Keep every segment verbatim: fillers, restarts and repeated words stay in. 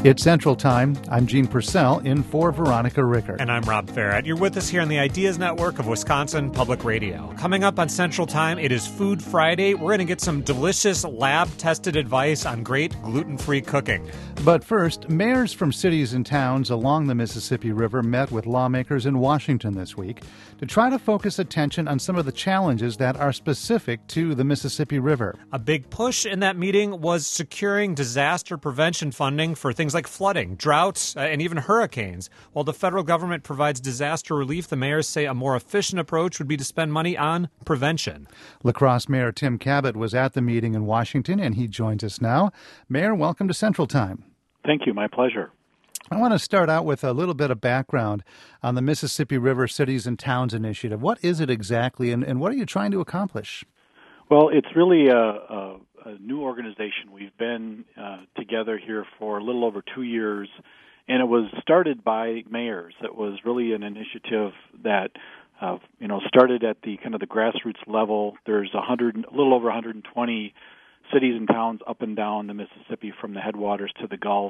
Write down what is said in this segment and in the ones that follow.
It's Central Time. I'm Gene Purcell in for Veronica Rickert. And I'm Rob Farrett. You're with us here on the Ideas Network of Wisconsin Public Radio. Coming up on Central Time, it is Food Friday. We're going to get some delicious lab-tested advice on great gluten-free cooking. But first, mayors from cities and towns along the Mississippi River met with lawmakers in Washington this week to try to focus attention on some of the challenges that are specific to the Mississippi River. A big push in that meeting was securing disaster prevention funding for things like flooding, droughts, uh, and even hurricanes. While the federal government provides disaster relief, the mayors say a more efficient approach would be to spend money on prevention. La Crosse Mayor Tim Kabat was at the meeting in Washington, and he joins us now. Mayor, welcome to Central Time. Thank you. My pleasure. I want to start out with a little bit of background on the Mississippi River Cities and Towns Initiative. What is it exactly, and, and what are you trying to accomplish? Well, it's really a, a, a new organization. We've been uh, together here for a little over two years, and it was started by mayors. It was really an initiative that uh, you know started at the kind of the grassroots level. There's a hundred, a little over one hundred twenty cities and towns up and down the Mississippi from the headwaters to the Gulf.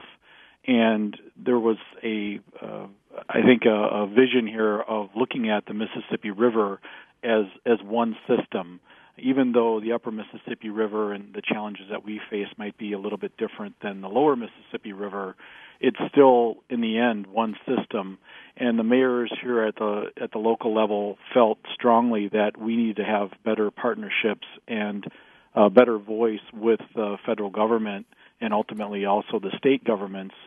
And there was a, uh, I think, a, a vision here of looking at the Mississippi River as as one system. Even though the upper Mississippi River and the challenges that we face might be a little bit different than the lower Mississippi River, it's still, in the end, one system. And the mayors here at the at the local level felt strongly that we need to have better partnerships and a better voice with the federal government and ultimately also the state governments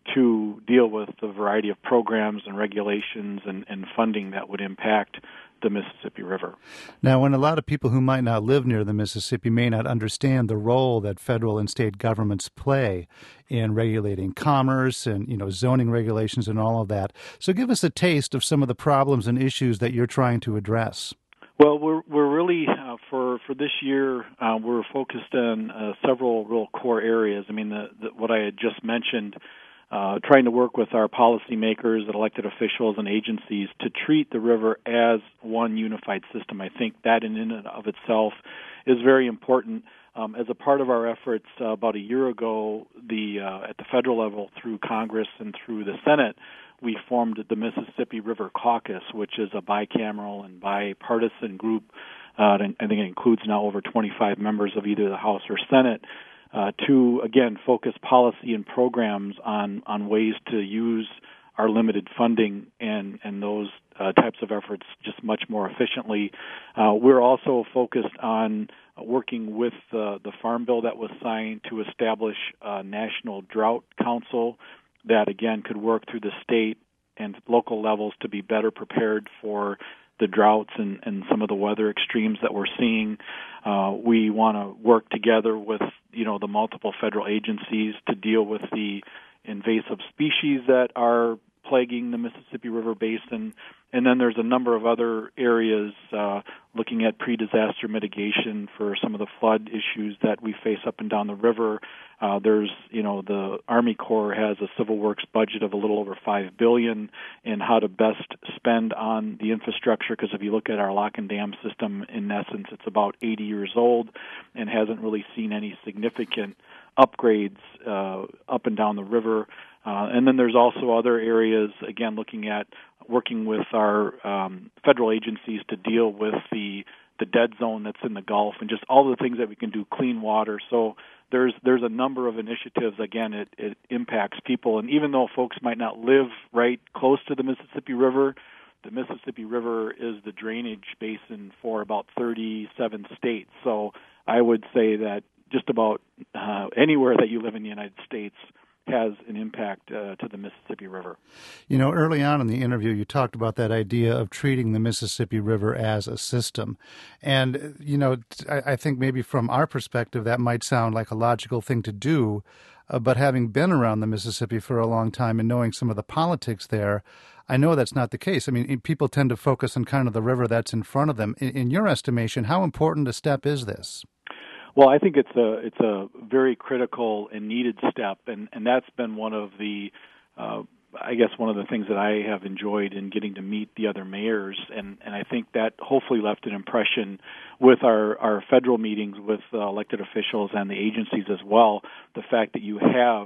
to deal with the variety of programs and regulations and, and funding that would impact the Mississippi River. Now, when a lot of people who might not live near the Mississippi may not understand the role that federal and state governments play in regulating commerce and, you know, zoning regulations and all of that. So give us a taste of some of the problems and issues that you're trying to address. Well, we're we're really uh, for for this year uh, we're focused on uh, several real core areas. I mean, the, the, what I had just mentioned, uh, trying to work with our policymakers, and elected officials, and agencies to treat the river as one unified system. I think that in and of itself is very important. Um, as a part of our efforts uh, about a year ago, the uh, at the federal level through Congress and through the Senate, we formed the Mississippi River Caucus, which is a bicameral and bipartisan group. Uh, I think it includes now over twenty-five members of either the House or Senate uh, to, again, focus policy and programs on, on ways to use our limited funding and, and those uh, types of efforts just much more efficiently. Uh, we're also focused on working with uh, the Farm Bill that was signed to establish a National Drought Council that, again, could work through the state and local levels to be better prepared for the droughts and, and some of the weather extremes that we're seeing. Uh, we want to work together with, you know, the multiple federal agencies to deal with the invasive species that are plaguing the Mississippi River Basin. And then there's a number of other areas uh, looking at pre-disaster mitigation for some of the flood issues that we face up and down the river. Uh, there's, you know, the Army Corps has a Civil Works budget of a little over five billion dollars in how to best spend on the infrastructure, because if you look at our lock and dam system, in essence, it's about eighty years old and hasn't really seen any significant upgrades uh, up and down the river. Uh, and then there's also other areas, again, looking at working with our um, federal agencies to deal with the the dead zone that's in the Gulf and just all the things that we can do, clean water. So there's there's a number of initiatives. Again, it, it impacts people. And even though folks might not live right close to the Mississippi River, the Mississippi River is the drainage basin for about thirty-seven states. So I would say that just about uh, anywhere that you live in the United States has an impact uh, to the Mississippi River. You know, early on in the interview, you talked about that idea of treating the Mississippi River as a system. And, you know, I, I think maybe from our perspective, that might sound like a logical thing to do. Uh, but having been around the Mississippi for a long time and knowing some of the politics there, I know that's not the case. I mean, people tend to focus on kind of the river that's in front of them. In, in your estimation, how important a step is this? Well, I think it's a it's a very critical and needed step, and, and that's been one of the, uh, I guess, one of the things that I have enjoyed in getting to meet the other mayors, and, and I think that hopefully left an impression with our, our federal meetings with uh, elected officials and the agencies as well, the fact that you have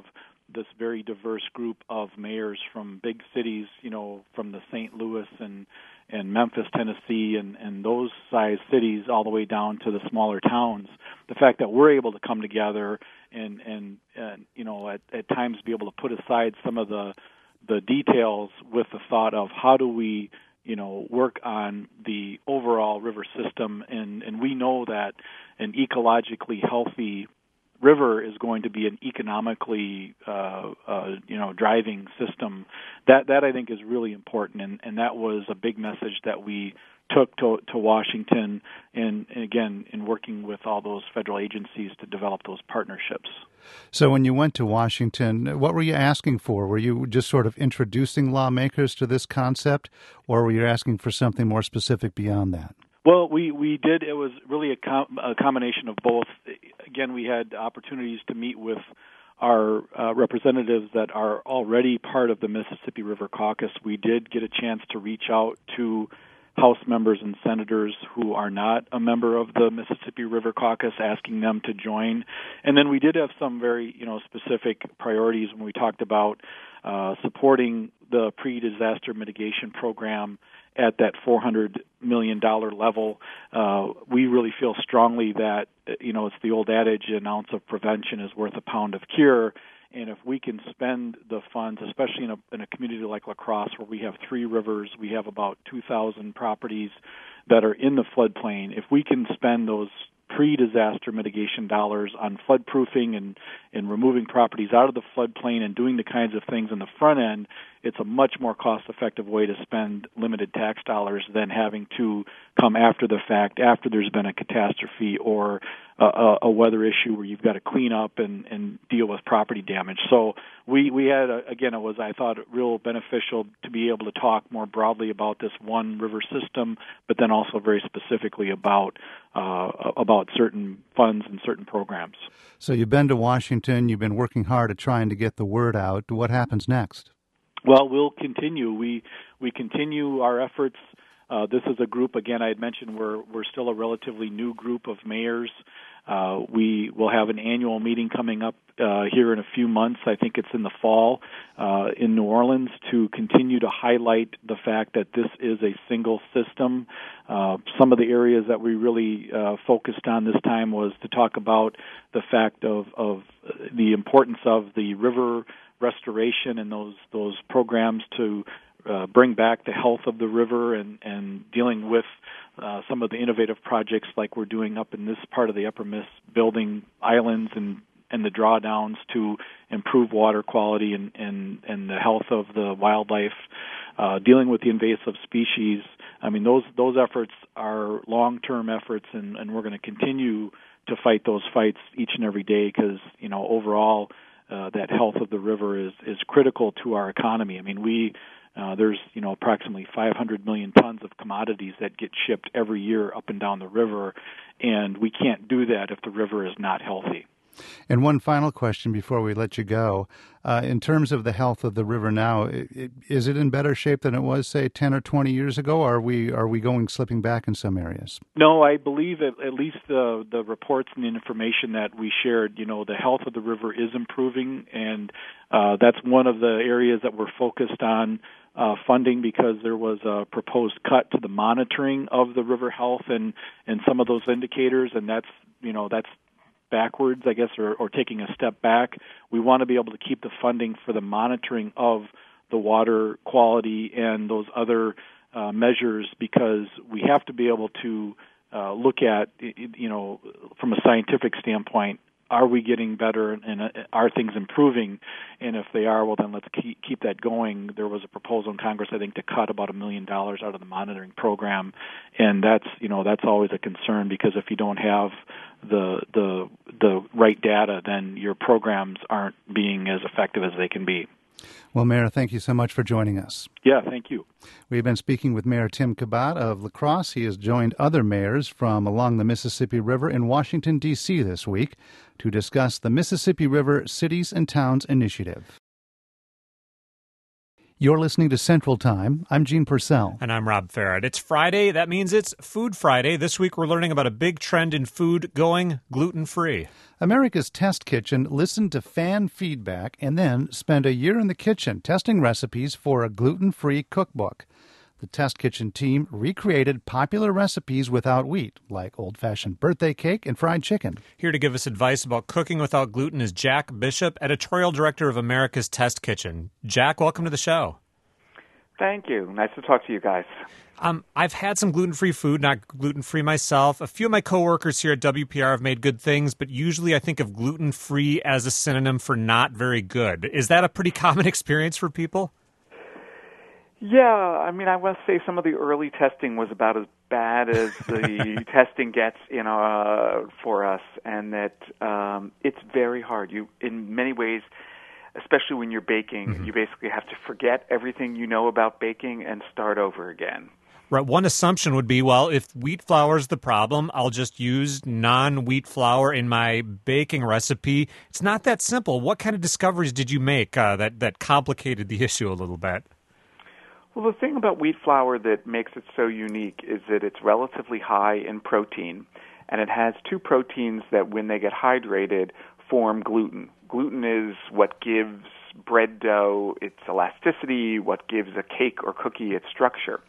this very diverse group of mayors from big cities, you know, from the Saint Louis and and Memphis, Tennessee, and, and those size cities all the way down to the smaller towns. The fact that we're able to come together and, and, and you know, at, at times be able to put aside some of the the details with the thought of how do we, you know, work on the overall river system, and, and we know that an ecologically healthy river is going to be an economically, uh, uh, you know, driving system. That that I think is really important, and, and that was a big message that we took to, to Washington, and, and again, in working with all those federal agencies to develop those partnerships. So when you went to Washington, what were you asking for? Were you just sort of introducing lawmakers to this concept, or were you asking for something more specific beyond that? Well, we, we did. It was really a, com- a combination of both. Again, we had opportunities to meet with our uh, representatives that are already part of the Mississippi River Caucus. We did get a chance to reach out to House members and senators who are not a member of the Mississippi River Caucus, asking them to join. And then we did have some very, you know, specific priorities when we talked about uh, supporting the pre-disaster mitigation program at that four hundred million dollars level. Uh, we really feel strongly that, you know, it's the old adage, an ounce of prevention is worth a pound of cure. And if we can spend the funds, especially in a, in a community like La Crosse, where we have three rivers, we have about two thousand properties that are in the floodplain, if we can spend those pre-disaster mitigation dollars on floodproofing and, and removing properties out of the floodplain and doing the kinds of things on the front end, it's a much more cost-effective way to spend limited tax dollars than having to come after the fact, after there's been a catastrophe or a, a weather issue where you've got to clean up and, and deal with property damage. So we, we had, a, again, it was, I thought, real beneficial to be able to talk more broadly about this one river system, but then also very specifically about uh, about certain funds and certain programs. So you've been to Washington, you've been working hard at trying to get the word out. What happens next? Well, we'll continue. We we continue our efforts. Uh, this is a group, again, I had mentioned we're we're still a relatively new group of mayors. Uh, we will have an annual meeting coming up uh, here in a few months. I think it's in the fall uh, in New Orleans, to continue to highlight the fact that this is a single system. Uh, some of the areas that we really uh, focused on this time was to talk about the fact of, of the importance of the river restoration and those those programs to uh, bring back the health of the river, and, and dealing with uh, some of the innovative projects like we're doing up in this part of the Upper Miss, building islands and, and the drawdowns to improve water quality and, and, and the health of the wildlife, uh, dealing with the invasive species. I mean, those those efforts are long-term efforts, and, and we're going to continue to fight those fights each and every day because, you know, overall, Uh, that health of the river is, is critical to our economy. I mean, we uh, there's you know approximately five hundred million tons of commodities that get shipped every year up and down the river, and we can't do that if the river is not healthy. And one final question before we let you go. Uh, in terms of the health of the river now, it, it, is it in better shape than it was, say, ten or twenty years ago? Or are we are we going slipping back in some areas? No, I believe at, at least the, the reports and the information that we shared, you know, the health of the river is improving, and uh, that's one of the areas that we're focused on uh, funding, because there was a proposed cut to the monitoring of the river health and, and some of those indicators, and that's, you know, that's backwards, I guess, or, or taking a step back. We want to be able to keep the funding for the monitoring of the water quality and those other uh, measures, because we have to be able to uh, look at, you know, from a scientific standpoint, are we getting better and uh, are things improving? And if they are, well, then let's keep, keep that going. There was a proposal in Congress, I think, to cut about a million dollars out of the monitoring program, and that's, you know, that's always a concern, because if you don't have the the the right data, then your programs aren't being as effective as they can be. Well, Mayor, thank you so much for joining us. Yeah, thank you. We've been speaking with Mayor Tim Kabat of La Crosse. He has joined other mayors from along the Mississippi River in Washington, D C this week to discuss the Mississippi River Cities and Towns Initiative. You're listening to Central Time. I'm Gene Purcell. And I'm Rob Farrett. It's Friday. That means it's Food Friday. This week we're learning about a big trend in food going gluten-free. America's Test Kitchen listened to fan feedback and then spent a year in the kitchen testing recipes for a gluten-free cookbook. The Test Kitchen team recreated popular recipes without wheat, like old-fashioned birthday cake and fried chicken. Here to give us advice about cooking without gluten is Jack Bishop, editorial director of America's Test Kitchen. Jack, welcome to the show. Thank you. Nice to talk to you guys. Um, I've had some gluten-free food, not gluten-free myself. A few of my coworkers here at W P R have made good things, but usually I think of gluten-free as a synonym for not very good. Is that a pretty common experience for people? Yeah, I mean, I must say some of the early testing was about as bad as the testing gets, you know, uh, for us, and that um, it's very hard. You, in many ways, especially when you're baking, mm-hmm. you basically have to forget everything you know about baking and start over again. Right. One assumption would be, well, if wheat flour is the problem, I'll just use non-wheat flour in my baking recipe. It's not that simple. What kind of discoveries did you make uh, that, that complicated the issue a little bit? Well, the thing about wheat flour that makes it so unique is that it's relatively high in protein, and it has two proteins that, when they get hydrated, form gluten. Gluten is what gives bread dough its elasticity, what gives a cake or cookie its structure.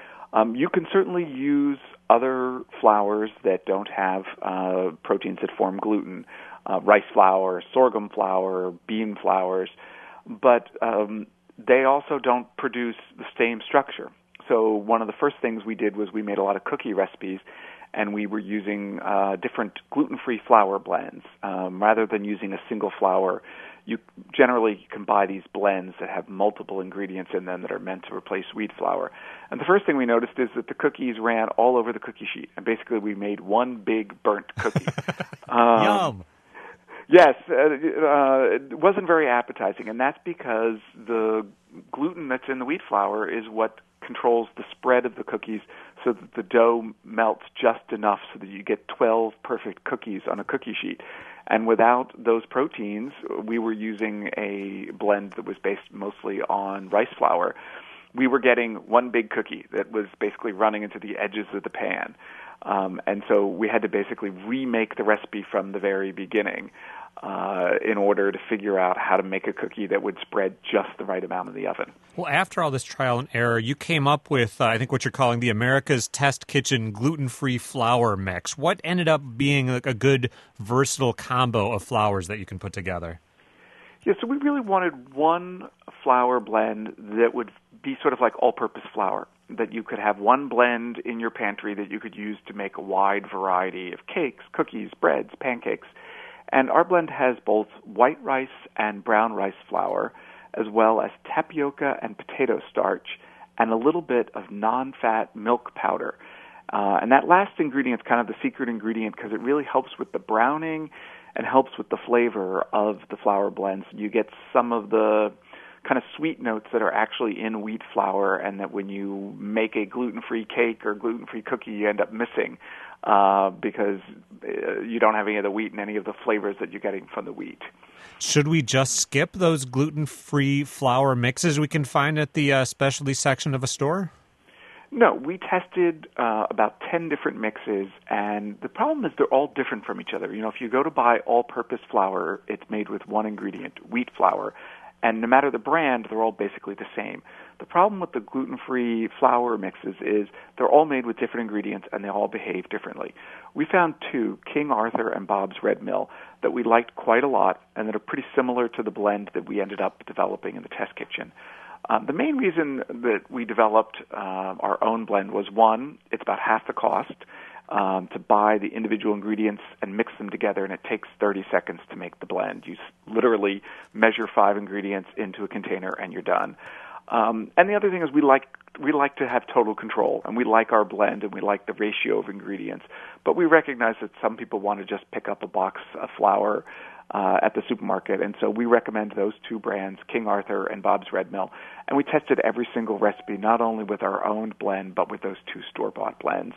Um, you can certainly use other flours that don't have uh, proteins that form gluten, uh, rice flour, sorghum flour, bean flours, but um, they also don't produce the same structure. So one of the first things we did was we made a lot of cookie recipes, and we were using uh, different gluten-free flour blends. Um, rather than using a single flour, you generally can buy these blends that have multiple ingredients in them that are meant to replace wheat flour. And the first thing we noticed is that the cookies ran all over the cookie sheet, and basically we made one big burnt cookie. um, Yum! Yes, uh, uh, it wasn't very appetizing, and that's because the gluten that's in the wheat flour is what controls the spread of the cookies so that the dough melts just enough so that you get twelve perfect cookies on a cookie sheet. And without those proteins, we were using a blend that was based mostly on rice flour. We were getting one big cookie that was basically running into the edges of the pan. Um, and so we had to basically remake the recipe from the very beginning uh, in order to figure out how to make a cookie that would spread just the right amount in the oven. Well, after all this trial and error, you came up with, uh, I think, what you're calling the America's Test Kitchen gluten-free flour mix. What ended up being like a good, versatile combo of flours that you can put together? Yeah, so we really wanted one flour blend that would be sort of like all-purpose flour, that you could have one blend in your pantry that you could use to make a wide variety of cakes, cookies, breads, pancakes. And our blend has both white rice and brown rice flour, as well as tapioca and potato starch, and a little bit of non-fat milk powder. Uh, and that last ingredient is kind of the secret ingredient because it really helps with the browning and helps with the flavor of the flour blends. You get some of the kind of sweet notes that are actually in wheat flour, and that when you make a gluten-free cake or gluten-free cookie, you end up missing uh, because uh, you don't have any of the wheat and any of the flavors that you're getting from the wheat. Should we just skip those gluten-free flour mixes we can find at the uh, specialty section of a store? No, we tested uh, about ten different mixes, and the problem is they're all different from each other. You know, if you go to buy all-purpose flour, it's made with one ingredient, wheat flour, and no matter the brand, they're all basically the same. The problem with the gluten-free flour mixes is they're all made with different ingredients, and they all behave differently. We found two, King Arthur and Bob's Red Mill, that we liked quite a lot, and that are pretty similar to the blend that we ended up developing in the test kitchen. Um, the main reason that we developed uh, our own blend was, one, it's about half the cost um, to buy the individual ingredients and mix them together, and it takes thirty seconds to make the blend. You literally measure five ingredients into a container, and you're done. Um, and the other thing is we like we like to have total control, and we like our blend, and we like the ratio of ingredients. But we recognize that some people want to just pick up a box of flour Uh, at the supermarket, and so we recommend those two brands, King Arthur and Bob's Red Mill. And we tested every single recipe, not only with our own blend, but with those two store-bought blends.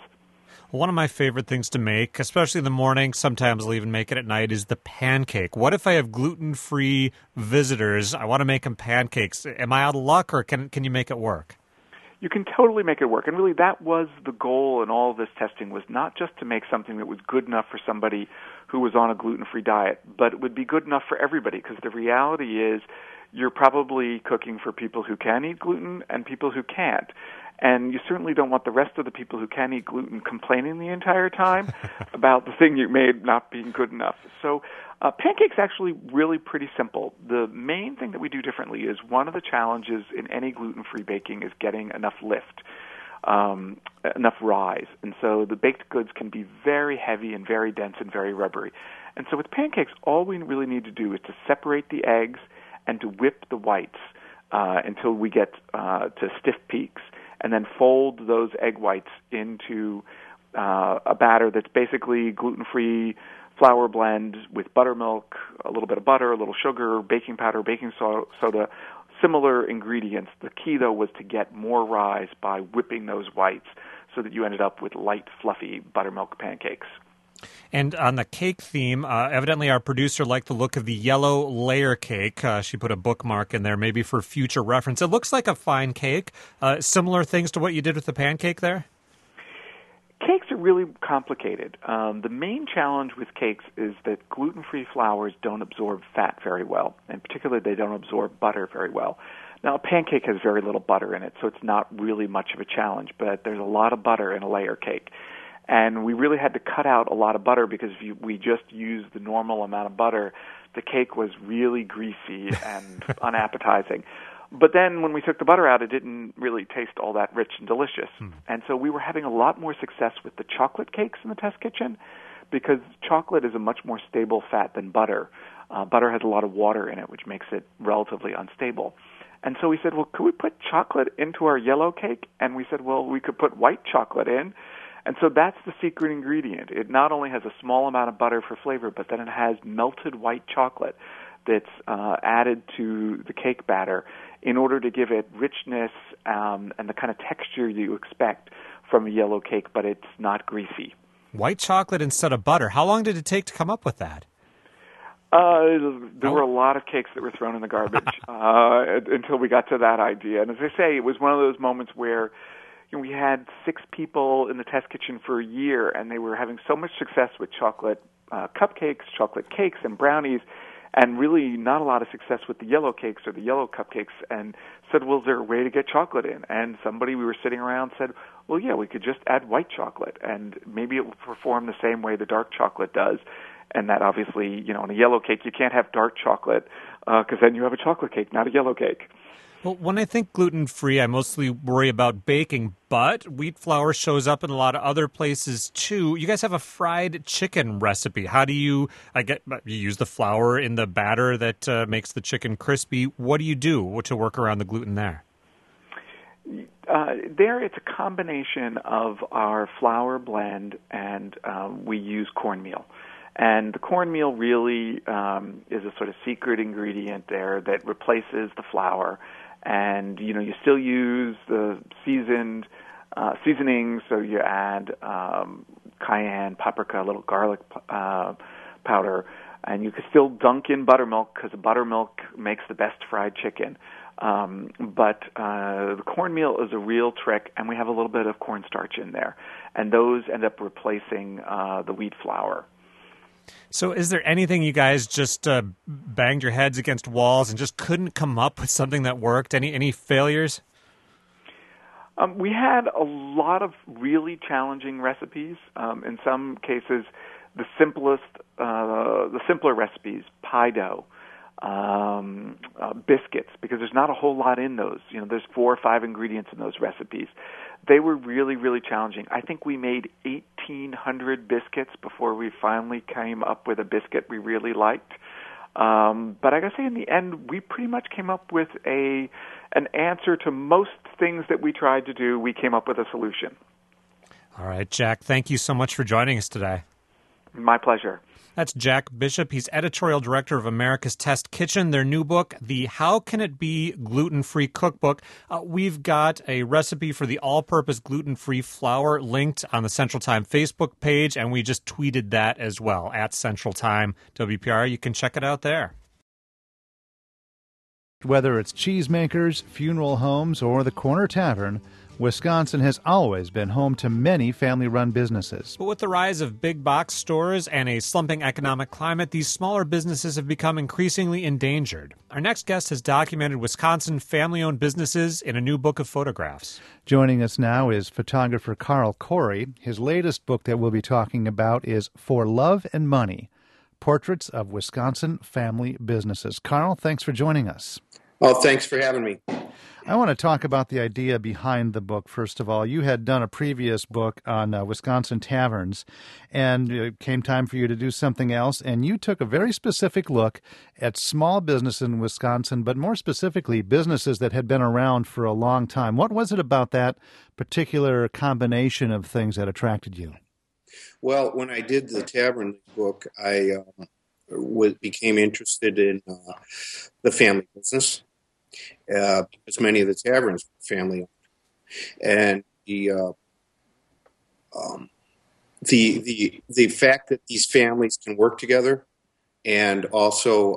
One of my favorite things to make, especially in the morning, sometimes I'll even make it at night, is the pancake. What if I have gluten-free visitors? I want to make them pancakes. Am I out of luck, or can can you make it work? You can totally make it work. And really, that was the goal in all of this testing, was not just to make something that was good enough for somebody who was on a gluten-free diet, but it would be good enough for everybody, because the reality is you're probably cooking for people who can eat gluten and people who can't. And you certainly don't want the rest of the people who can eat gluten complaining the entire time about the thing you made not being good enough. So uh, pancakes actually really pretty simple. The main thing that we do differently is one of the challenges in any gluten-free baking is getting enough lift, um, enough rise. And so the baked goods can be very heavy and very dense and very rubbery. And so with pancakes, all we really need to do is to separate the eggs and to whip the whites uh, until we get uh, to stiff peaks, and then fold those egg whites into uh, a batter that's basically gluten-free flour blend with buttermilk, a little bit of butter, a little sugar, baking powder, baking so- soda, similar ingredients. The key, though, was to get more rise by whipping those whites so that you ended up with light, fluffy buttermilk pancakes. And on the cake theme, uh, evidently our producer liked the look of the yellow layer cake. Uh, she put a bookmark in there, maybe for future reference. It looks like a fine cake. Uh, similar things to what you did with the pancake there? Cakes are really complicated. Um, the main challenge with cakes is that gluten-free flours don't absorb fat very well, and particularly they don't absorb butter very well. Now, a pancake has very little butter in it, so it's not really much of a challenge, but there's a lot of butter in a layer cake. And we really had to cut out a lot of butter, because if you, we just used the normal amount of butter, the cake was really greasy and unappetizing. But then when we took the butter out, it didn't really taste all that rich and delicious. Hmm. And so we were having a lot more success with the chocolate cakes in the test kitchen, because chocolate is a much more stable fat than butter. Uh, butter has a lot of water in it, which makes it relatively unstable. And so we said, well, could we put chocolate into our yellow cake? And we said, well, we could put white chocolate in. And so that's the secret ingredient. It not only has a small amount of butter for flavor, but then it has melted white chocolate that's uh, added to the cake batter in order to give it richness um, and the kind of texture you expect from a yellow cake, but it's not greasy. White chocolate instead of butter. How long did it take to come up with that? Uh, there were a lot of cakes that were thrown in the garbage uh, until we got to that idea. And as I say, it was one of those moments where you know, we had six people in the test kitchen for a year, and they were having so much success with chocolate uh, cupcakes, chocolate cakes, and brownies, and really not a lot of success with the yellow cakes or the yellow cupcakes, and said, well, is there a way to get chocolate in? And somebody we were sitting around said, well, yeah, we could just add white chocolate, and maybe it will perform the same way the dark chocolate does. And that obviously, you know, in a yellow cake, you can't have dark chocolate, because uh, then you have a chocolate cake, not a yellow cake. Well, when I think gluten-free, I mostly worry about baking, but wheat flour shows up in a lot of other places, too. You guys have a fried chicken recipe. How do you, I get, you use the flour in the batter that uh, makes the chicken crispy. What do you do to work around the gluten there? Uh, there, it's a combination of our flour blend, and um, we use cornmeal. And the cornmeal really um, is a sort of secret ingredient there that replaces the flour. And, you know, you still use the seasoned uh, seasonings, so you add um, cayenne, paprika, a little garlic uh, powder, and you can still dunk in buttermilk, because buttermilk makes the best fried chicken. Um, but uh, the cornmeal is a real trick, and we have a little bit of cornstarch in there. And those end up replacing uh, the wheat flour. So is there anything you guys just uh, banged your heads against walls and just couldn't come up with something that worked? Any any failures? Um, we had a lot of really challenging recipes. Um, in some cases, the simplest, uh, the simpler recipes, pie dough, um, uh, biscuits, because there's not a whole lot in those. You know, there's four or five ingredients in those recipes. They were really, really challenging. I think we made eighteen hundred biscuits before we finally came up with a biscuit we really liked. Um, but I gotta say, in the end, we pretty much came up with a an answer to most things that we tried to do. We came up with a solution. All right, Jack, thank you so much for joining us today. My pleasure. That's Jack Bishop. He's editorial director of America's Test Kitchen. Their new book, the How Can It Be Gluten-Free Cookbook. Uh, we've got a recipe for the all-purpose gluten-free flour linked on the Central Time Facebook page, and we just tweeted that as well, at Central Time W P R. You can check it out there. Whether it's cheesemakers, funeral homes, or the Corner Tavern, Wisconsin has always been home to many family-run businesses. But with the rise of big box stores and a slumping economic climate, these smaller businesses have become increasingly endangered. Our next guest has documented Wisconsin family-owned businesses in a new book of photographs. Joining us now is photographer Carl Corey. His latest book that we'll be talking about is For Love and Money, Portraits of Wisconsin Family Businesses. Carl, thanks for joining us. Oh, thanks for having me. I want to talk about the idea behind the book, first of all. You had done a previous book on uh, Wisconsin taverns, and it came time for you to do something else, and you took a very specific look at small business in Wisconsin, but more specifically, businesses that had been around for a long time. What was it about that particular combination of things that attracted you? Well, when I did the tavern book, I uh, was, became interested in uh, the family business. Uh, because many of the taverns were family owned, and the uh, um, the the the fact that these families can work together and also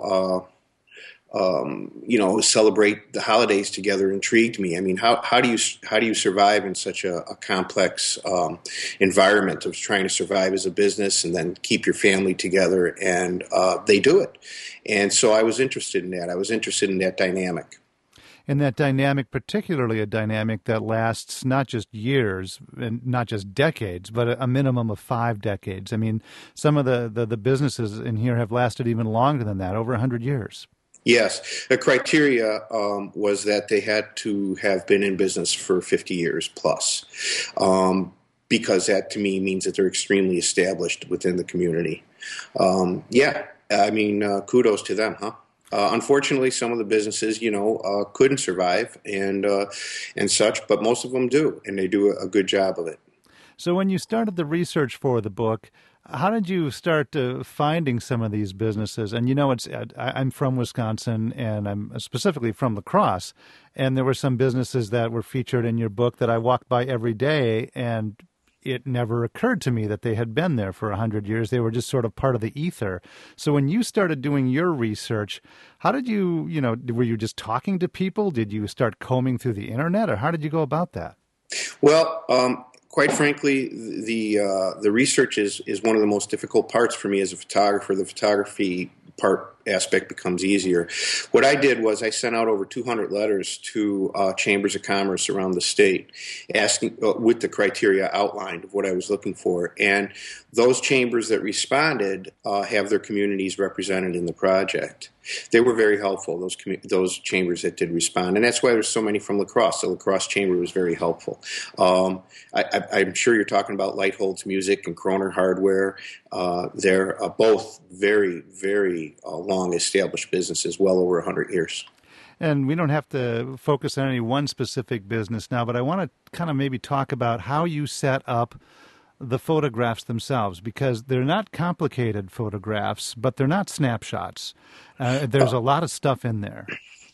uh, um, you know celebrate the holidays together intrigued me. I mean, how how do you how do you survive in such a, a complex um, environment of trying to survive as a business and then keep your family together? And uh, they do it, and so I was interested in that. I was interested in that dynamic. And that dynamic, particularly a dynamic that lasts not just years and not just decades, but a minimum of five decades. I mean, some of the, the, the businesses in here have lasted even longer than that, over one hundred years. Yes. The criteria um, was that they had to have been in business for fifty years plus, um, because that to me means that they're extremely established within the community. Um, yeah, I mean, uh, kudos to them, huh? Uh, unfortunately, some of the businesses, you know, uh, couldn't survive and uh, and such, but most of them do, and they do a, a good job of it. So when you started the research for the book, how did you start uh, finding some of these businesses? And, you know, it's I, I'm from Wisconsin, and I'm specifically from La Crosse, and there were some businesses that were featured in your book that I walked by every day, and it never occurred to me that they had been there for one hundred years. They were just sort of part of the ether. So when you started doing your research, how did you, you know, were you just talking to people? Did you start combing through the internet, or how did you go about that? Well, um, quite frankly, the uh, the research is, is one of the most difficult parts for me as a photographer. The photography part aspect becomes easier. What I did was I sent out over two hundred letters to uh, chambers of commerce around the state, asking uh, with the criteria outlined of what I was looking for. And those chambers that responded uh, have their communities represented in the project. They were very helpful, those commu- those chambers that did respond. And that's why there's so many from La Crosse. The La Crosse chamber was very helpful. Um, I, I, I'm sure you're talking about Lightholds Music and Kroner Hardware. Uh, they're uh, both very, very uh, long-established businesses, well over one hundred years. And we don't have to focus on any one specific business now, but I want to kind of maybe talk about how you set up the photographs themselves, because they're not complicated photographs, but they're not snapshots. Uh, there's a lot of stuff in there.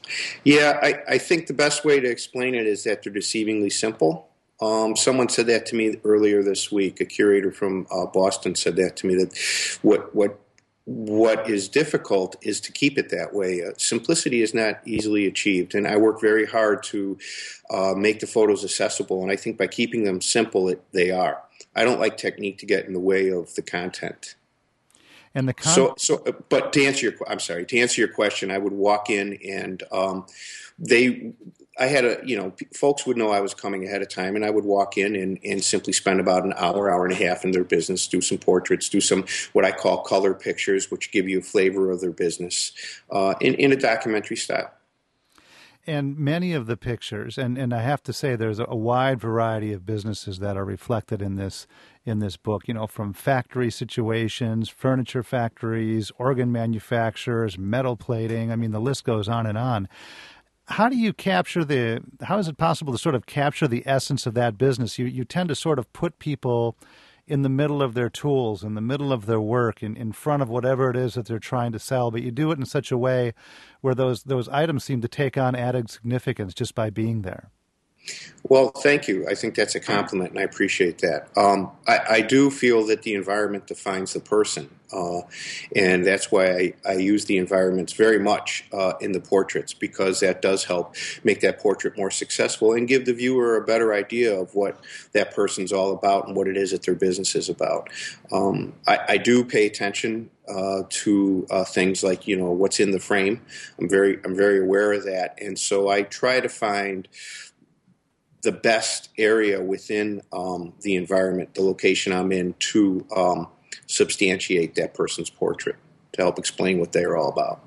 Yeah, I, I think the best way to explain it is that they're deceivingly simple. Um, someone said that to me earlier this week. A curator from uh, Boston said that to me, that what what what is difficult is to keep it that way. Uh, simplicity is not easily achieved, and I work very hard to uh, make the photos accessible, and I think by keeping them simple, it, they are. I don't like technique to get in the way of the content. And the con- so, so, but to answer your, I'm sorry, to answer your question, I would walk in and um, they, I had a, you know, folks would know I was coming ahead of time, and I would walk in and, and simply spend about an hour, hour and a half in their business, do some portraits, do some what I call color pictures, which give you a flavor of their business uh, in, in a documentary style. And many of the pictures, and, and I have to say there's a, a wide variety of businesses that are reflected in this in this book, you know, from factory situations, furniture factories, organ manufacturers, metal plating. I mean, the list goes on and on. How do you capture the, how is it possible to sort of capture the essence of that business? You you tend to sort of put people in the middle of their tools, in the middle of their work, in, in front of whatever it is that they're trying to sell, but you do it in such a way where those those items seem to take on added significance just by being there. Well, thank you. I think that's a compliment, and I appreciate that. Um, I, I do feel that the environment defines the person, uh, and that's why I, I use the environments very much uh, in the portraits, because that does help make that portrait more successful and give the viewer a better idea of what that person's all about and what it is that their business is about. Um, I, I do pay attention Uh, to uh, things like, you know, what's in the frame. I'm very I'm very aware of that, and so I try to find the best area within um, the environment, the location I'm in, to um, substantiate that person's portrait, to help explain what they're all about.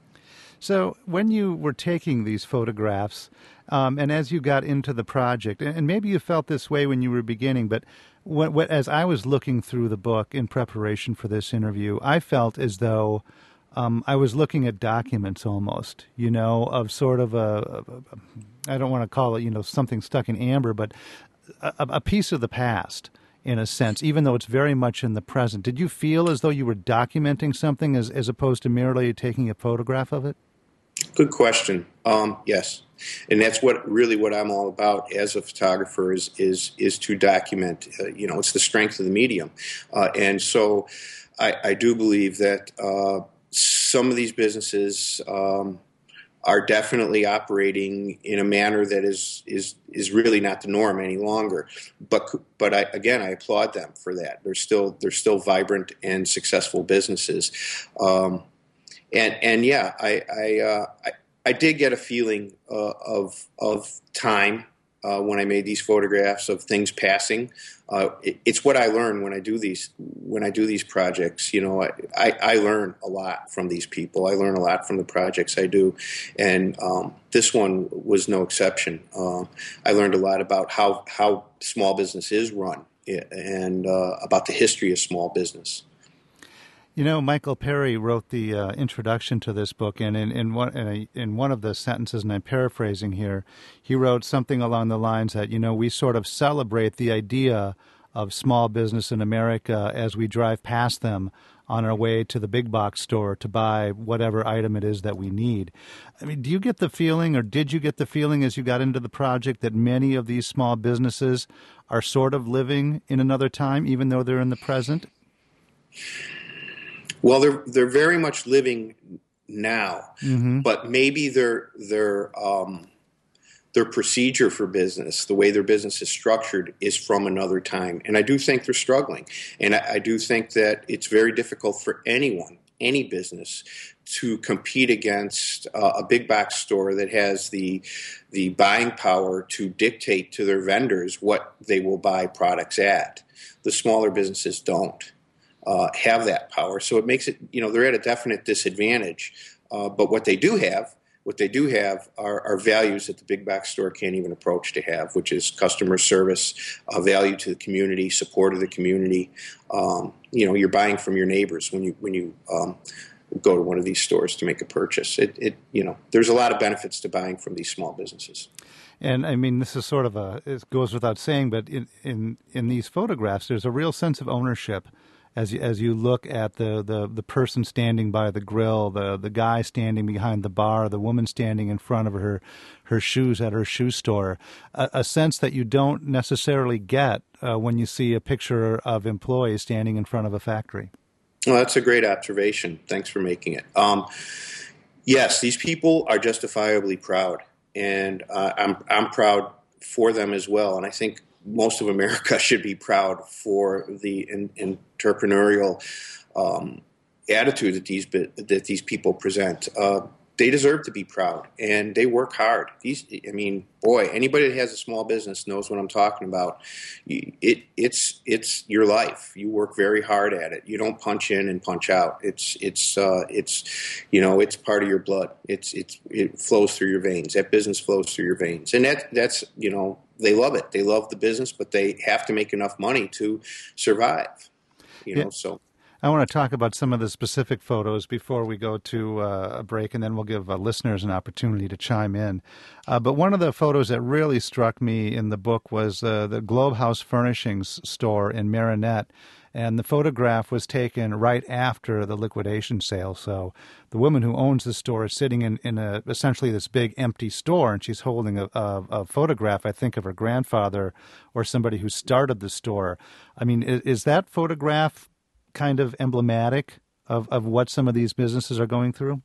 So when you were taking these photographs, um, and as you got into the project, and maybe you felt this way when you were beginning, but when, when, as I was looking through the book in preparation for this interview, I felt as though um, I was looking at documents almost, you know, of sort of a, a, a I don't want to call it, you know, something stuck in amber, but a, a piece of the past, in a sense, even though it's very much in the present. Did you feel as though you were documenting something as, as opposed to merely taking a photograph of it? Good question. Um, yes, and that's what really what I'm all about as a photographer is is is to document. Uh, you know, it's the strength of the medium, uh, and so I, I do believe that uh, some of these businesses Um, are definitely operating in a manner that is is is really not the norm any longer. But but I, again, I applaud them for that. They're still they're still vibrant and successful businesses. Um, and and yeah, I I, uh, I I did get a feeling uh, of of time uh, when I made these photographs, of things passing. Uh, it, it's what I learn when I do these when I do these projects. You know, I, I, I learn a lot from these people. I learn a lot from the projects I do, and um, this one was no exception. Uh, I learned a lot about how how small business is run, and uh, about the history of small business. You know, Michael Perry wrote the uh, introduction to this book, and in, in, one, in, a, in one of the sentences, and I'm paraphrasing here, he wrote something along the lines that, you know, we sort of celebrate the idea of small business in America as we drive past them on our way to the big box store to buy whatever item it is that we need. I mean, do you get the feeling, or did you get the feeling as you got into the project, that many of these small businesses are sort of living in another time, even though they're in the present? Well, they're they're very much living now, mm-hmm. but maybe their their um, their procedure for business, the way their business is structured, is from another time. And I do think they're struggling, and I, I do think that it's very difficult for anyone, any business, to compete against uh, a big box store that has the the buying power to dictate to their vendors what they will buy products at. The smaller businesses don't uh, have that power, so it makes it, you know, they're at a definite disadvantage. Uh, but what they do have, what they do have are, are values that the big box store can't even approach to have, which is customer service, uh, value to the community, support of the community. Um, you know, you're buying from your neighbors when you when you um, go to one of these stores to make a purchase. It, it, you know, there's a lot of benefits to buying from these small businesses. And I mean, this is sort of a, it goes without saying, but in, in, in these photographs, there's a real sense of ownership as you, as you look at the, the, the person standing by the grill, the, the guy standing behind the bar, the woman standing in front of her, her shoes at her shoe store, a, a sense that you don't necessarily get uh, when you see a picture of employees standing in front of a factory. Well, that's a great observation. Thanks for making it. Um, yes, these people are justifiably proud, and uh, I'm I'm proud for them as well. And I think most of America should be proud for the in, entrepreneurial um, attitude that these that these people present. Uh, they deserve to be proud, and they work hard. These, I mean, boy, anybody that has a small business knows what I'm talking about. It, it's it's your life. You work very hard at it. You don't punch in and punch out. It's it's uh, it's you know, it's part of your blood. It's it's it flows through your veins. That business flows through your veins, and that that's you know, they love it. They love the business, but they have to make enough money to survive. You know, yeah. so. I want to talk about some of the specific photos before we go to uh, a break, and then we'll give uh, listeners an opportunity to chime in. Uh, but one of the photos that really struck me in the book was uh, the Globe House Furnishings store in Marinette, and the photograph was taken right after the liquidation sale. So the woman who owns the store is sitting in, in a, essentially this big empty store, and she's holding a, a, a photograph, I think, of her grandfather or somebody who started the store. I mean, is, is that photograph kind of emblematic of, of what some of these businesses are going through?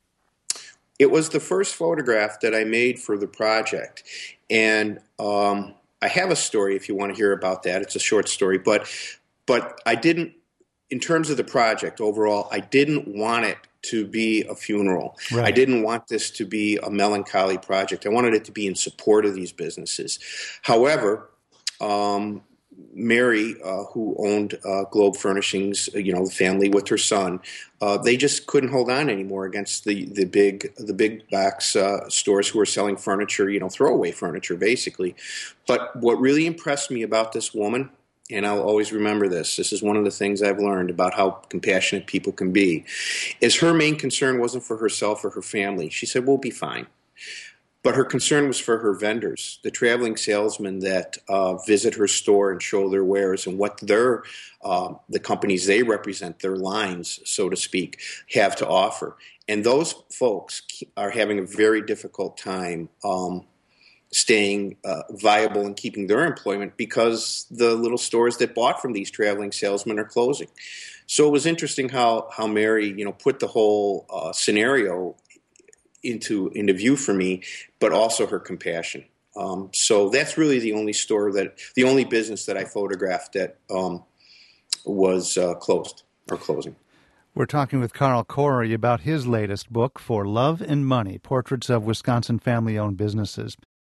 It was the first photograph that I made for the project. And um, I have a story if you want to hear about that. It's a short story. But but I didn't, in terms of the project overall, I didn't want it to be a funeral. Right. I didn't want this to be a melancholy project. I wanted it to be in support of these businesses. However, um, Mary, uh, who owned uh, Globe Furnishings, you know, the family with her son, uh, they just couldn't hold on anymore against the, the big the big box uh, stores who were selling furniture, you know, throwaway furniture, basically. But what really impressed me about this woman, and I'll always remember this, this is one of the things I've learned about how compassionate people can be, is her main concern wasn't for herself or her family. She said, we'll be fine. But her concern was for her vendors, the traveling salesmen that uh, visit her store and show their wares and what their uh, the companies they represent, their lines, so to speak, have to offer. And those folks are having a very difficult time um, staying uh, viable and keeping their employment because the little stores that bought from these traveling salesmen are closing. So it was interesting how how Mary, you know, put the whole uh, scenario into into view for me, but also her compassion. Um, so that's really the only store that, the only business that I photographed that um, was uh, closed or closing. We're talking with Carl Corey about his latest book, For Love and Money, Portraits of Wisconsin Family-Owned Businesses.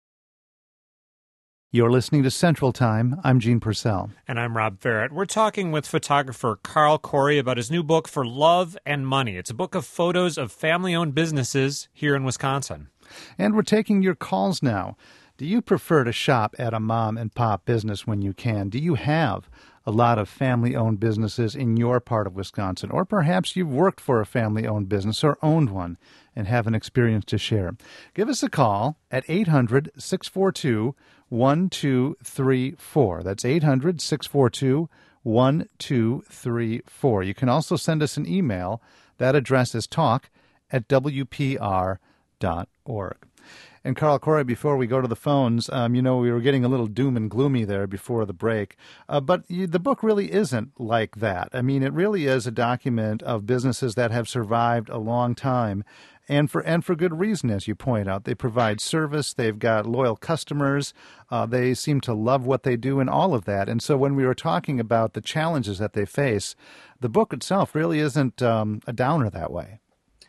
You're listening to Central Time. I'm Gene Purcell. And I'm Rob Barrett. We're talking with photographer Carl Corey about his new book, For Love and Money. It's a book of photos of family-owned businesses here in Wisconsin. And we're taking your calls now. Do you prefer to shop at a mom-and-pop business when you can? Do you have a lot of family-owned businesses in your part of Wisconsin? Or perhaps you've worked for a family-owned business or owned one and have an experience to share. Give us a call at eight hundred, six four two, one two three four. That's eight hundred, six four two, one two three four. You can also send us an email. That address is talk at w p r dot org. And Carl Corey, before we go to the phones, um, you know, we were getting a little doom and gloomy there before the break, uh, but you, the book really isn't like that. I mean, it really is a document of businesses that have survived a long time, and for and for good reason, as you point out. They provide service, they've got loyal customers, uh, they seem to love what they do and all of that. And so when we were talking about the challenges that they face, the book itself really isn't um, a downer that way.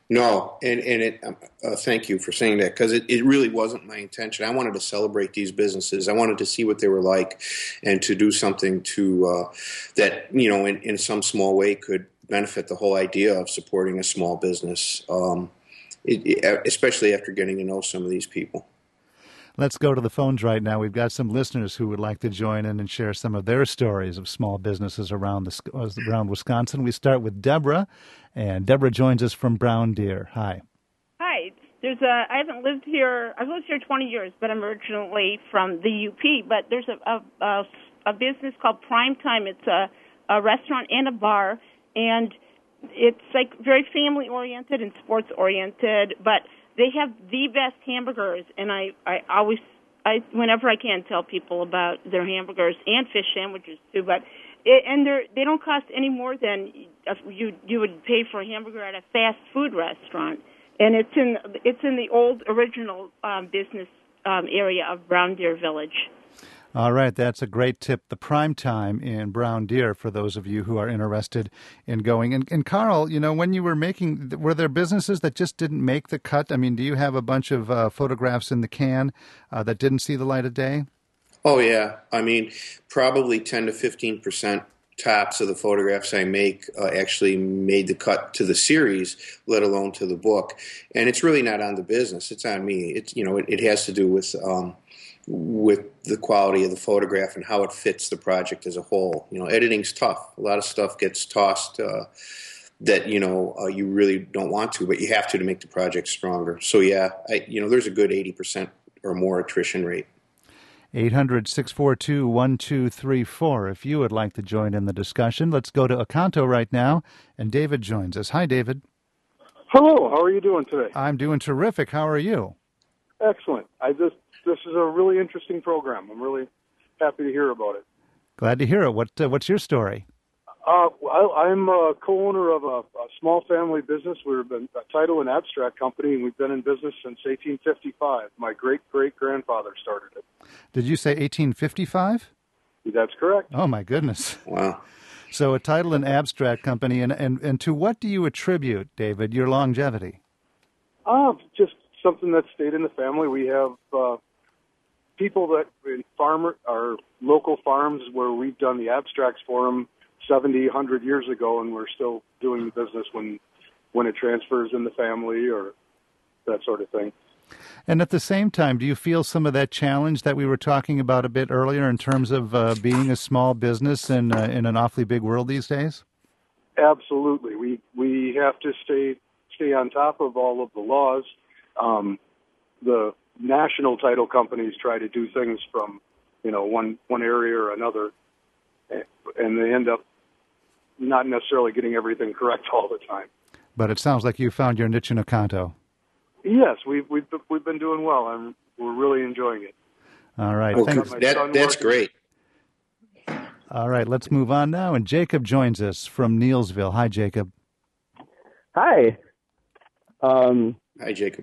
No, and, and it, uh, thank you for saying that, because it, it really wasn't my intention. I wanted to celebrate these businesses. I wanted to see what they were like and to do something to uh, that, you know, in, in some small way could benefit the whole idea of supporting a small business, um, it, it, especially after getting to know some of these people. Let's go to the phones right now. We've got some listeners who would like to join in and share some of their stories of small businesses around the, around Wisconsin. We start with Deborah, and Deborah joins us from Brown Deer. Hi. Hi. There's a. I haven't lived here. I've lived here twenty years, but I'm originally from the U P. But there's a a, a, a business called Prime Time. It's a, a restaurant and a bar, and it's like very family oriented and sports oriented, but they have the best hamburgers, and I, I always, I whenever I can, tell people about their hamburgers and fish sandwiches too. But it, and they they don't cost any more than you you would pay for a hamburger at a fast food restaurant. And it's in it's in the old original um, business um, area of Brown Deer Village. All right, that's a great tip. The Prime Time in Brown Deer for those of you who are interested in going. And, and Carl, you know, when you were making, were there businesses that just didn't make the cut? I mean, do you have a bunch of uh, photographs in the can uh, that didn't see the light of day? Oh, yeah. I mean, probably ten to fifteen percent tops of the photographs I make uh, actually made the cut to the series, let alone to the book. And it's really not on the business; it's on me. It's you know, it, it has to do with um, with the quality of the photograph and how it fits the project as a whole. You know, editing's tough. A lot of stuff gets tossed uh, that you know uh, you really don't want to, but you have to to make the project stronger. So yeah, I, you know, there's a good eighty percent or more attrition rate. eight hundred, six four two, one two three four if you would like to join in the discussion. Let's go to Oconto right now, and David joins us. Hi, David. Hello, how are you doing today? I'm doing terrific. How are you? Excellent. I just this is a really interesting program. I'm really happy to hear about it. Glad to hear it. What uh, what's your story? Uh, I, I'm a co-owner of a, a small family business. We're a title and abstract company, and we've been in business since eighteen fifty-five. My great-great-grandfather started it. Did you say eighteen fifty-five? That's correct. Oh, my goodness. Wow. So a title and abstract company, and, and, and to what do you attribute, David, your longevity? Uh, just something that stayed in the family. We have uh, people that in farmer, our local farms where we've done the abstracts for them seventy, one hundred years ago, and we're still doing the business when when it transfers in the family or that sort of thing. And at the same time, do you feel some of that challenge that we were talking about a bit earlier in terms of uh, being a small business in, uh, in an awfully big world these days? Absolutely. We we have to stay stay on top of all of the laws. Um, the national title companies try to do things from, you know, one, one area or another, and they end up not necessarily getting everything correct all the time. But it sounds like you found your niche in Oconto. Yes, we've we've we've been doing well, and we're really enjoying it. All right, well, thanks. That, that's great. All right, let's move on now, and Jacob joins us from Neilsville. Hi, Jacob. Hi. Um, Hi, Jacob.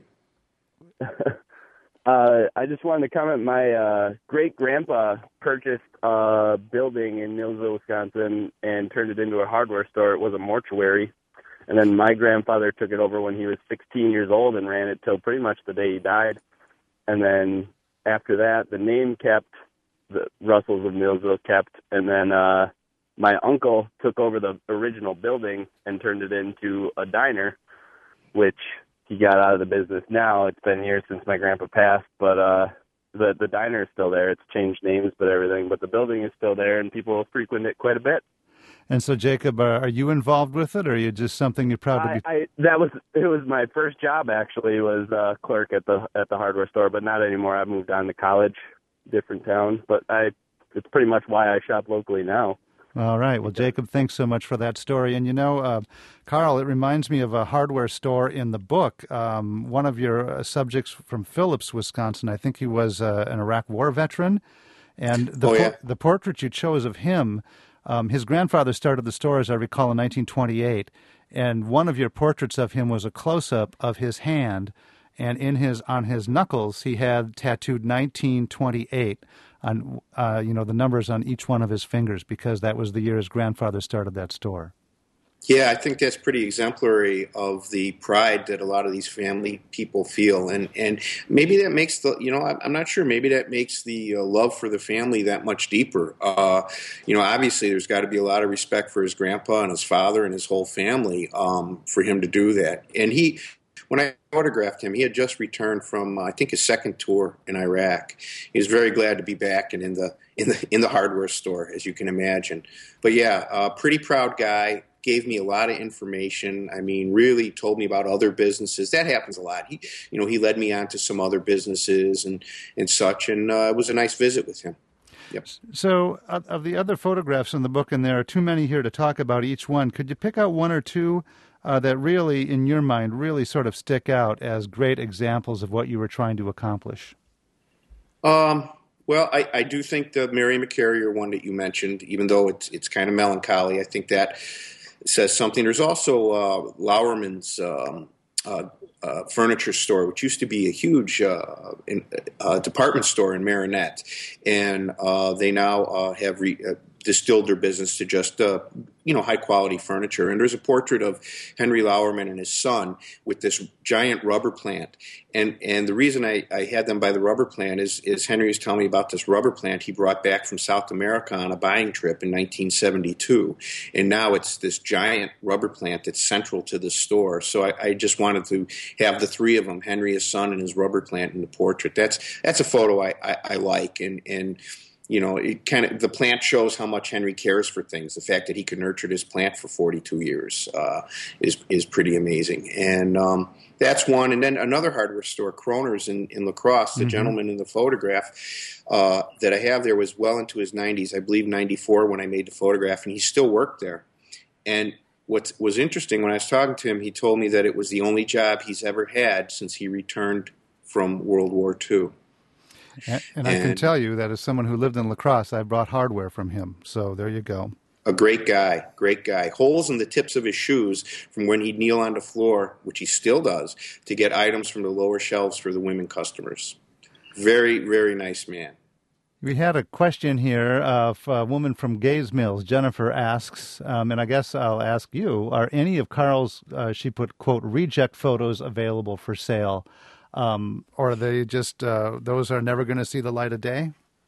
uh, I just wanted to comment. My uh, great-grandpa purchased a building in Neilsville, Wisconsin, and turned it into a hardware store. It was a mortuary. And then my grandfather took it over when he was sixteen years old and ran it till pretty much the day he died. And then after that, the name kept, the Russells of Neilsville kept, and then uh, my uncle took over the original building and turned it into a diner, which he got out of the business now. It's been years since my grandpa passed, but uh, the, the diner is still there. It's changed names, but everything. But the building is still there, and people frequent it quite a bit. And so, Jacob, uh, are you involved with it, or are you just something you're proud to be? I, I, that was it. Was my first job actually. Was uh, clerk at the at the hardware store, but not anymore. I moved on to college, different town. But I, it's pretty much why I shop locally now. All right. Well, Jacob, thanks so much for that story. And you know, uh, Carl, it reminds me of a hardware store in the book. Um, one of your uh, subjects from Phillips, Wisconsin. I think he was uh, an Iraq War veteran, and the oh, yeah. por- the portrait you chose of him. Um, his grandfather started the store, as I recall, in nineteen twenty-eight, and one of your portraits of him was a close-up of his hand, and in his on his knuckles he had tattooed nineteen twenty-eight on uh, you know the numbers on each one of his fingers, because that was the year his grandfather started that store. Yeah, I think that's pretty exemplary of the pride that a lot of these family people feel, and and maybe that makes the you know I'm not sure maybe that makes the uh, love for the family that much deeper. Uh, you know, obviously there's got to be a lot of respect for his grandpa and his father and his whole family um, for him to do that. And he, when I photographed him, he had just returned from uh, I think his second tour in Iraq. He was very glad to be back and in the in the in the hardware store, as you can imagine. But yeah, uh, pretty proud guy. Gave me a lot of information. I mean, really told me about other businesses. That happens a lot. He, you know, he led me on to some other businesses and, and such, and uh, it was a nice visit with him. Yep. So of, of the other photographs in the book, and there are too many here to talk about each one, could you pick out one or two uh, that really, in your mind, really sort of stick out as great examples of what you were trying to accomplish? Um. Well, I, I do think the Mary McCarrier one that you mentioned, even though it's it's kind of melancholy, I think that says something. There's also uh, Lauerman's um, uh, uh, furniture store, which used to be a huge uh, in, uh, department store in Marinette, and uh, they now uh, have re- uh, distilled their business to just, uh, you know, high-quality furniture. And there's a portrait of Henry Lauerman and his son with this giant rubber plant. And and the reason I, I had them by the rubber plant is, is Henry was telling me about this rubber plant he brought back from South America on a buying trip in nineteen seventy-two. And now it's this giant rubber plant that's central to the store. So I, I just wanted to have the three of them, Henry, his son, and his rubber plant in the portrait. That's that's a photo I, I, I like. And, and you know, it kind of the plant shows how much Henry cares for things. The fact that he could nurture this plant for forty-two years uh, is is pretty amazing. And um, that's one. And then another hardware store, Kroner's in, in La Crosse, the mm-hmm. gentleman in the photograph uh, that I have there was well into his nineties, I believe ninety-four when I made the photograph, and he still worked there. And what was interesting, when I was talking to him, he told me that it was the only job he's ever had since he returned from World War Two. And, and I can tell you that as someone who lived in La Crosse, I brought hardware from him. So there you go. A great guy, great guy. Holes in the tips of his shoes from when he'd kneel on the floor, which he still does, to get items from the lower shelves for the women customers. Very, very nice man. We had a question here of a woman from Gays Mills. Jennifer asks, um, and I guess I'll ask you, are any of Carl's, uh, she put, quote, reject photos available for sale? Um, or are they just, uh, those are never going to see the light of day?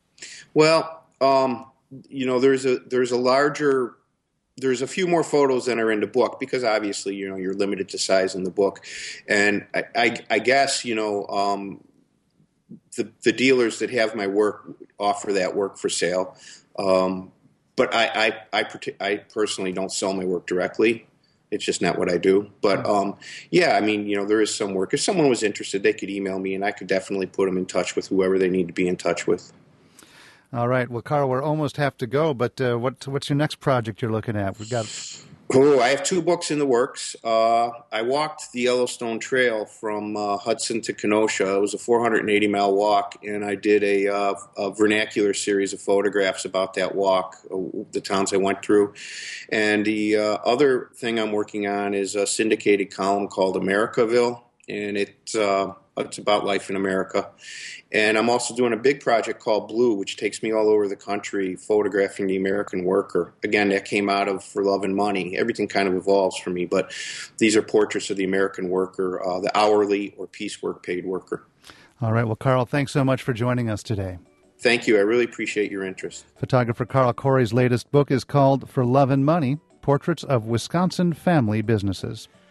Well, um, you know, there's a, there's a larger, there's a few more photos than are in the book because obviously, you know, you're limited to size in the book. And I, I, I guess, you know, um, the, the dealers that have my work offer that work for sale. Um, but I, I, I, I personally don't sell my work directly. It's just not what I do. But, um, yeah, I mean, you know, there is some work. If someone was interested, they could email me, and I could definitely put them in touch with whoever they need to be in touch with. All right. Well, Carl, we're almost have to go, but uh, what, what's your next project you're looking at? We've got... Oh, I have two books in the works. Uh, I walked the Yellowstone Trail from uh, Hudson to Kenosha. It was a four hundred eighty mile walk, and I did a, uh, a vernacular series of photographs about that walk, uh, the towns I went through. And the uh, other thing I'm working on is a syndicated column called Americaville, and it, uh, it's about life in America. And I'm also doing a big project called Blue, which takes me all over the country photographing the American worker. Again, that came out of For Love and Money. Everything kind of evolves for me, but these are portraits of the American worker, uh, the hourly or piecework paid worker. All right. Well, Carl, thanks so much for joining us today. Thank you. I really appreciate your interest. Photographer Carl Corey's latest book is called For Love and Money, Portraits of Wisconsin Family Businesses.